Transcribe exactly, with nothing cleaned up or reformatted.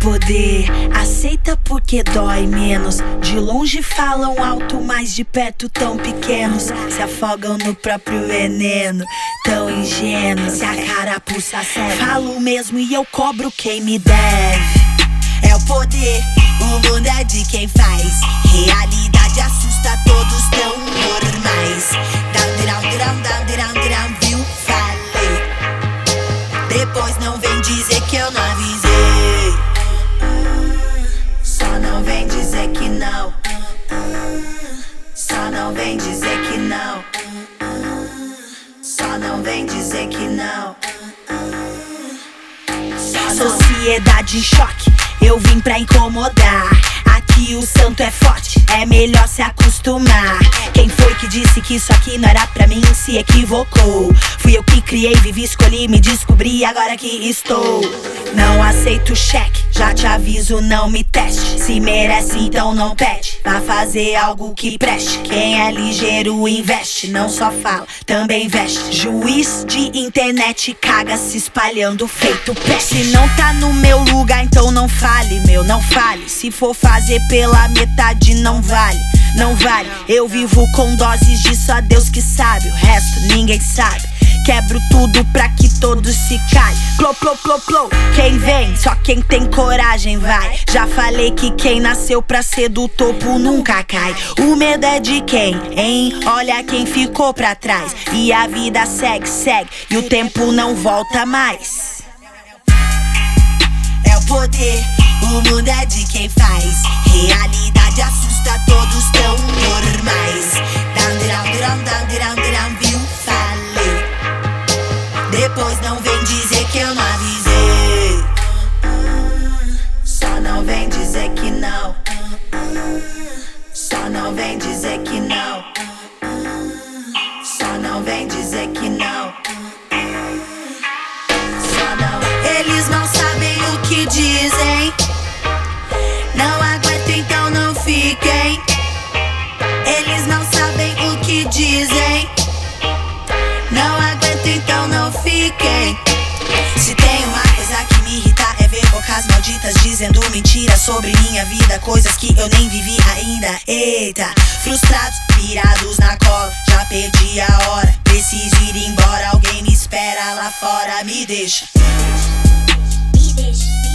poder, aceita porque dói menos. De longe falam alto, mas de perto tão pequenos. Se afogam no próprio veneno, tão ingênuos. Se a carapuça serve, falo mesmo e eu cobro quem me deve. É o poder, o mundo é de quem faz. Realidade assusta, todos tão normais. Down, down, down, down, down, down, viu? Falei. Depois não vem dizer que eu não avisei. Só não vem dizer que não. Só não vem dizer que não. Só não vem dizer que não. Sociedade em choque, eu vim pra incomodar. Aqui o santo é forte, é melhor se acostumar. Quem foi que disse que isso aqui não era pra mim se equivocou? Fui eu que criei, vivi, escolhi, me descobri, agora que estou. Não aceito cheque, já te aviso, não me teste. Se merece, então não pede. Vá fazer algo que preste. Quem é ligeiro investe, não só fala, também veste. Juiz de internet caga se espalhando feito peste. Se não tá no meu lugar, então não fale, meu, não fale. Se for fazer pela metade, não vale, não vale. Eu vivo com doses de só Deus que sabe, o resto ninguém sabe. Quebro tudo pra que todos se calem. Plou, plou, plou, plou. Quem vem, só quem tem coragem vai. Já falei que quem nasceu pra ser do topo nunca cai. O medo é de quem, hein? Olha quem ficou pra trás. E a vida segue, segue, e o tempo não volta mais. É o poder, o mundo é de quem faz. Realidade assusta, todos tão normais. Down, down, down, down, down, down, viu? Falei. Depois não vem dizer que eu não avisei. Só não vem dizer que não. Só não vem dizer que não. Só não vem dizer que não. Só não. Eles não sabem o que dizem. Não aguento, então não fiquem. Eles não sabem o que dizem. Não aguento, então não fiquem. Se tem uma coisa que me irrita é ver bocas malditas dizendo mentiras sobre minha vida, coisas que eu nem vivi ainda. Eita, frustrados, pirados na cola, já perdi a hora. Preciso ir embora, alguém me espera lá fora. Me deixa, me deixa.